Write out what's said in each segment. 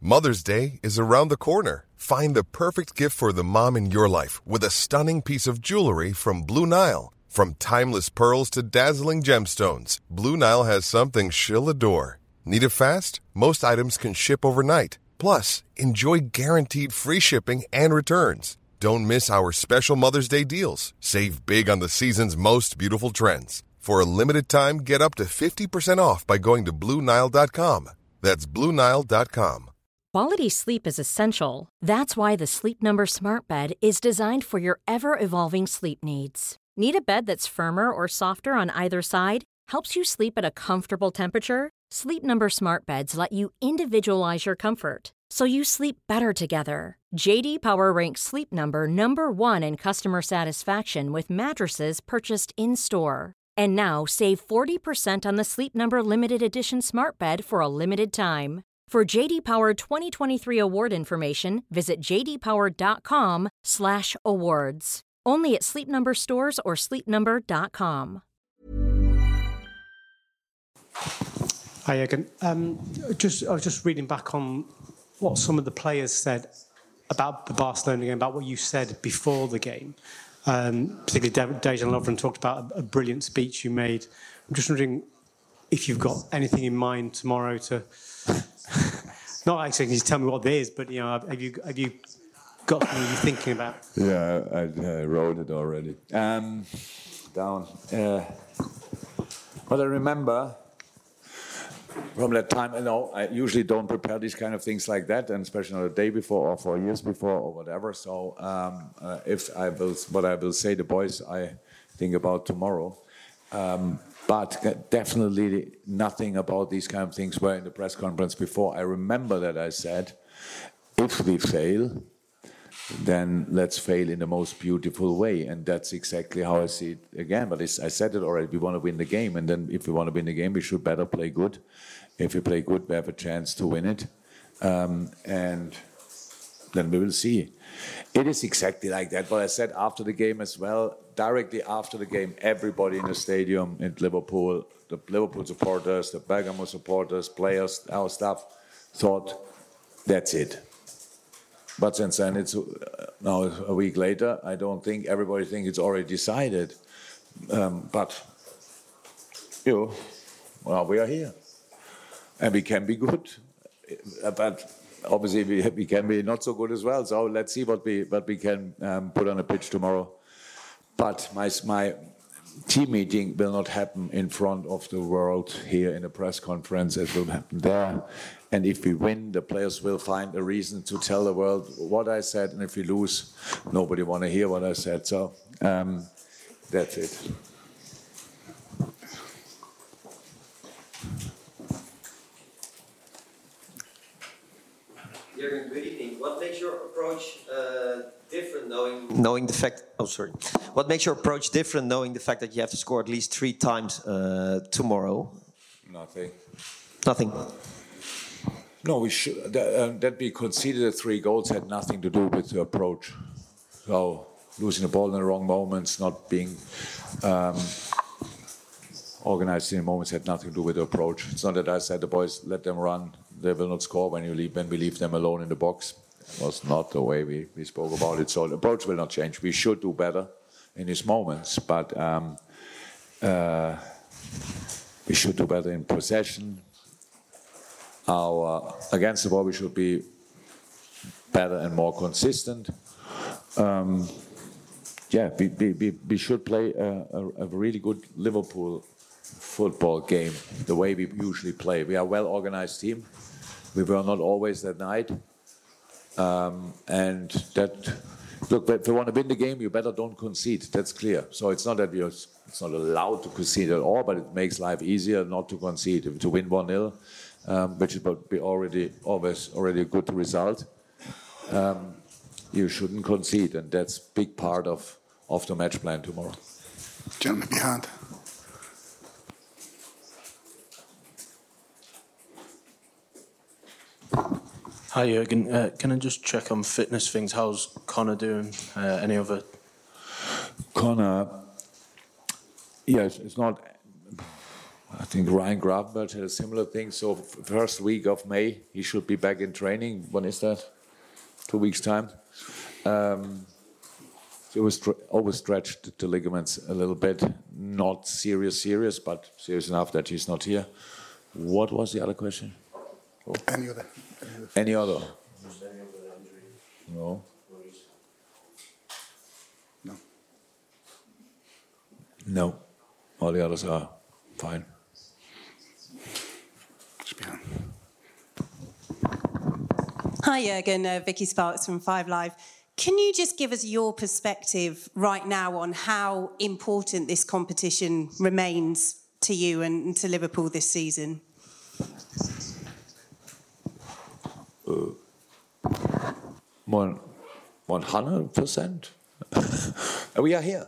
Mother's Day is around the corner. Find the perfect gift for the mom in your life with a stunning piece of jewelry from Blue Nile. From timeless pearls to dazzling gemstones, Blue Nile has something she'll adore. Need it fast? Most items can ship overnight. Plus, enjoy guaranteed free shipping and returns. Don't miss our special Mother's Day deals. Save big on the season's most beautiful trends. For a limited time, get up to 50% off by going to BlueNile.com. That's BlueNile.com. Quality sleep is essential. That's why the Sleep Number Smart Bed is designed for your ever-evolving sleep needs. Need a bed that's firmer or softer on either side? Helps you sleep at a comfortable temperature? Sleep Number Smart Beds let you individualize your comfort, so you sleep better together. J.D. Power ranks Sleep Number number one in customer satisfaction with mattresses purchased in-store. And now, save 40% on the Sleep Number Limited Edition Smart Bed for a limited time. For J.D. Power 2023 award information, visit jdpower.com/awards. Only at Sleep Number stores or sleepnumber.com. Hi, Jürgen. I was just reading back on what some of the players said about the Barcelona game, about what you said before the game. Particularly Dejan Lovren talked about a brilliant speech you made. I'm just wondering if you've got anything in mind tomorrow to... Not actually, you tell me what it is, but have you got something you're thinking about? Yeah, I wrote it already. Down. What I remember from that time, I usually don't prepare these kind of things like that, and especially not a day before or 4 years before or whatever. So what I will say the boys, I think about tomorrow. But definitely nothing about these kind of things were in the press conference before. I remember that I said, if we fail, then let's fail in the most beautiful way. And that's exactly how I see it again. But I said it already, we want to win the game. And then if we want to win the game, we should better play good. If we play good, we have a chance to win it. And then we will see. It is exactly like that. What I said after the game as well, directly after the game, everybody in the stadium in Liverpool, the Liverpool supporters, the Bergamo supporters, players, our staff, thought, that's it. But since then, it's now a week later, I don't think everybody thinks it's already decided. But we are here. And we can be good. But obviously, we can be not so good as well. So let's see what we can put on a pitch tomorrow. But my team meeting will not happen in front of the world here in a press conference. It will happen there. And if we win, the players will find a reason to tell the world what I said. And if we lose, nobody want to hear what I said. So that's it. Jürgen, good evening. What makes your approach different, knowing the fact? Oh, sorry. What makes your approach different, knowing the fact that you have to score at least 3 times tomorrow? Nothing. No, we should. That we conceded the 3 goals had nothing to do with the approach. So losing the ball in the wrong moments, not being organized in the moments had nothing to do with the approach. It's not that I said the boys let them run. They will not score when we leave them alone in the box. It was not the way we spoke about it. So the approach will not change. We should do better in these moments, but we should do better in possession. Against the ball, we should be better and more consistent. We should play a really good Liverpool football game, the way we usually play. We are a well-organized team. We were not always that night. Look, if you want to win the game, you better don't concede. That's clear. So it's not that it's not allowed to concede at all, but it makes life easier not to concede. To win 1-0, which would be already a good result, you shouldn't concede, and that's a big part of the match plan tomorrow. Gentleman behind. Hi Jürgen, can I just check on fitness things? How's Connor doing? Any other? Connor, yes, it's not. I think Ryan Gravenberch had a similar thing. So first week of May, he should be back in training. When is that? 2 weeks' time. It was overstretched the ligaments a little bit. Not serious, but serious enough that he's not here. What was the other question? Oh. Any other? Any other? No. No. No. All the others are fine. Hi, Jürgen. Vicky Sparks from Five Live. Can you just give us your perspective right now on how important this competition remains to you and to Liverpool this season? 100%. We are here.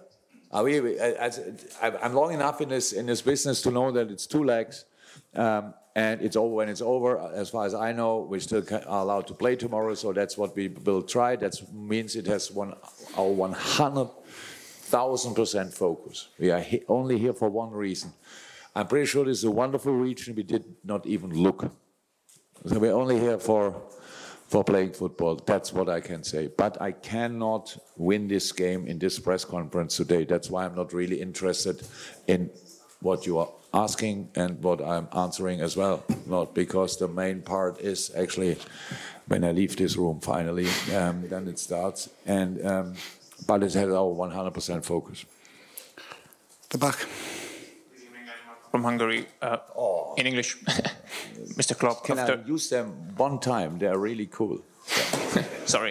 I'm long enough in this business to know that it's 2 legs, and it's over when it's over. As far as I know, we still are allowed to play tomorrow, so that's what we will try. That means it has our 100,000% focus. We are only here for one reason. I'm pretty sure this is a wonderful region. We did not even look. So we're only here for playing football. That's what I can say. But I cannot win this game in this press conference today. That's why I'm not really interested in what you are asking and what I'm answering as well. Not because the main part is actually when I leave this room finally, then it starts. But it has our 100% focus. The back. From Hungary, in English. Mr. Klopp. Can I use them one time? They are really cool. Sorry.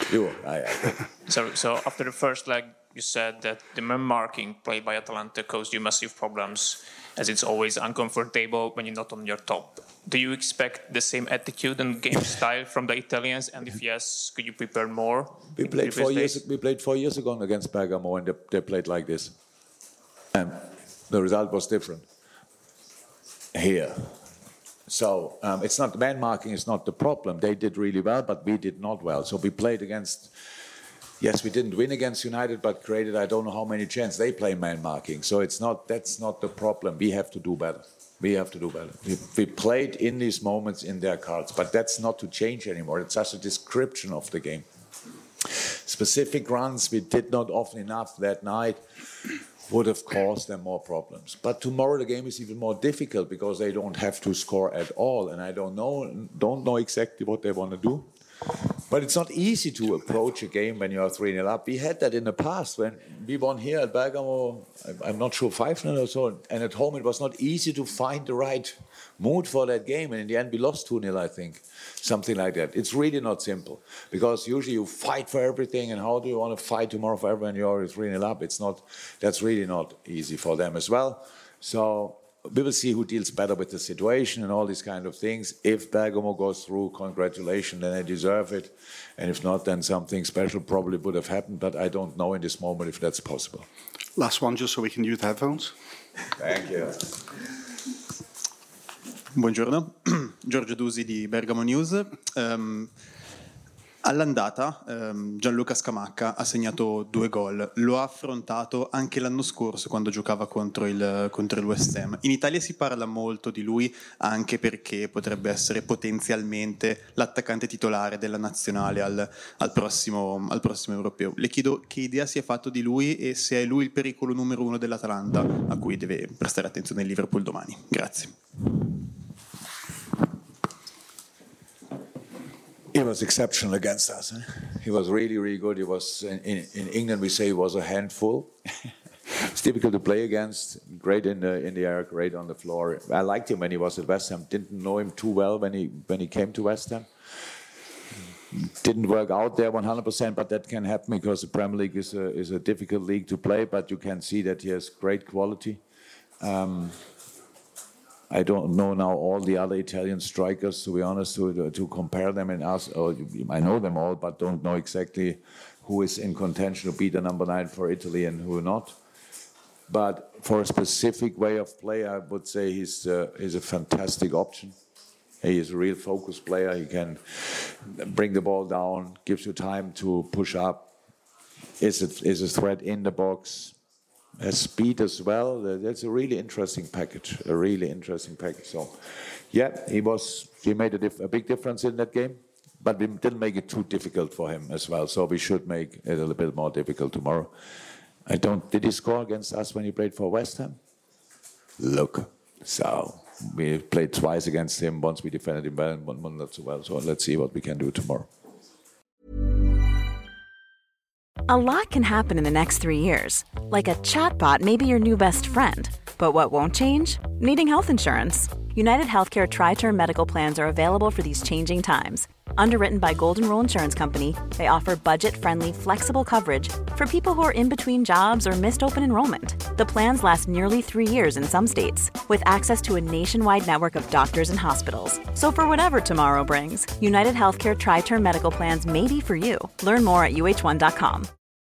So after the first leg, you said that the man marking played by Atalanta caused you massive problems, as it's always uncomfortable when you're not on your top. Do you expect the same attitude and game style from the Italians? And if yes, could you prepare more? We played 4 years. We played 4 years ago against Bergamo, and they played like this. And the result was different here. So it's not man marking is not the problem. They did really well, but we did not well. So we played against. Yes, we didn't win against United, but created I don't know how many chances. They play man marking, so that's not the problem. We have to do better. We played in these moments in their cards, but that's not to change anymore. It's just a description of the game. Specific runs we did not often enough that night would have caused them more problems. But tomorrow the game is even more difficult because they don't have to score at all, and I don't know exactly what they want to do. But it's not easy to approach a game when you are 3-0 up. We had that in the past when we won here at Bergamo, I'm not sure, 5-0 or so, and at home it was not easy to find the right mood for that game, and in the end we lost 2-0, I think, something like that. It's really not simple, because usually you fight for everything, and how do you want to fight tomorrow for everyone when you're already 3-0 up? That's really not easy for them as well. So we will see who deals better with the situation and all these kind of things. If Bergamo goes through, congratulations, then they deserve it. And if not, then something special probably would have happened. But I don't know in this moment if that's possible. Last one, just so we can use the headphones. Thank you. Buongiorno, Giorgio Dusi di Bergamo News. All'andata Gianluca Scamacca ha segnato 2 gol, lo ha affrontato anche l'anno scorso quando giocava contro il West Ham. In Italia si parla molto di lui anche perché potrebbe essere potenzialmente l'attaccante titolare della nazionale al prossimo europeo. Le chiedo che idea si è fatto di lui e se è lui il pericolo numero 1 dell'Atalanta a cui deve prestare attenzione il Liverpool domani. Grazie. He was exceptional against us. He was really, really good. He was in England we say he was a handful. It's difficult to play against. Great in the air, great on the floor. I liked him when he was at West Ham. Didn't know him too well when he came to West Ham. Didn't work out there 100%, but that can happen because the Premier League is a difficult league to play. But you can see that he has great quality. I don't know now all the other Italian strikers, to be honest, to compare them and ask. I know them all, but don't know exactly who is in contention to be the number 9 for Italy and who not. But for a specific way of play, I would say he's a fantastic option. He is a real focused player. He can bring the ball down, gives you time to push up, is a threat in the box. has speed as well. That's a really interesting package. So, yeah, he made a big difference in that game, but we didn't make it too difficult for him as well. So we should make it a little bit more difficult tomorrow. Did he score against us when he played for West Ham? Look, so we played twice against him. Once we defended him well and one not so well. So let's see what we can do tomorrow. A lot can happen in the next 3 years. Like a chatbot may be your new best friend. But what won't change? Needing health insurance. United Healthcare Tri-Term Medical Plans are available for these changing times. Underwritten by Golden Rule Insurance Company, they offer budget-friendly, flexible coverage for people who are in between jobs or missed open enrollment. The plans last nearly 3 years in some states, with access to a nationwide network of doctors and hospitals. So for whatever tomorrow brings, United Healthcare Tri-Term Medical Plans may be for you. Learn more at uh1.com.